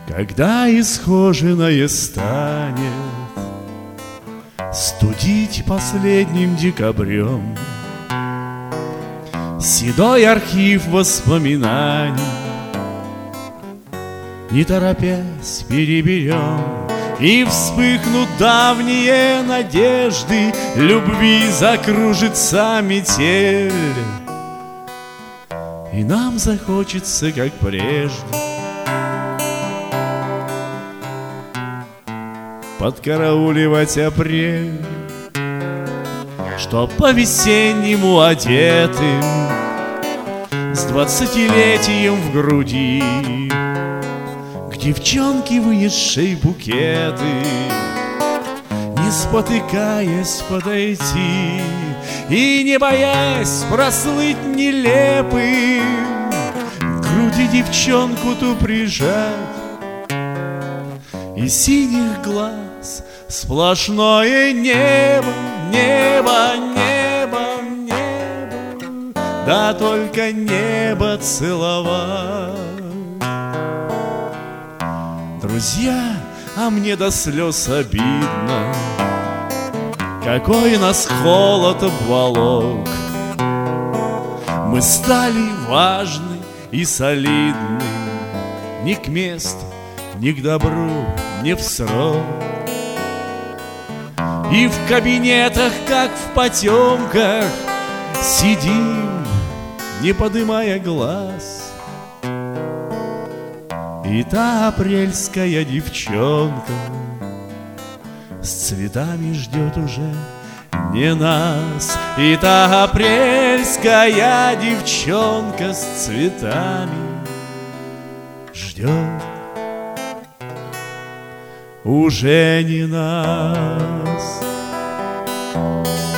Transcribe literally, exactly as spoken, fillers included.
Когда исхоженное станет студить последним декабрем седой архив воспоминаний, не торопясь переберем, и вспыхнут давние надежды, любви закружится метель, и нам захочется, как прежде, подкарауливать апрель, чтоб по-весеннему одетым с двадцатилетием в груди к девчонке, вынесшей букеты, не спотыкаясь подойти и не боясь прослыть нелепым, к груди девчонку ту прижать, и синих глаз сплошное небо, небо, небо, небо, да только небо целовать. Друзья, а мне до слез обидно, какой нас холод обволок. Мы стали важны и солидны, ни к месту, ни к добру, ни в срок. И в кабинетах, как в потемках, сидим, не подымая глаз. И та апрельская девчонка с цветами ждет уже не нас. И та апрельская девчонка с цветами ждет уже не нас.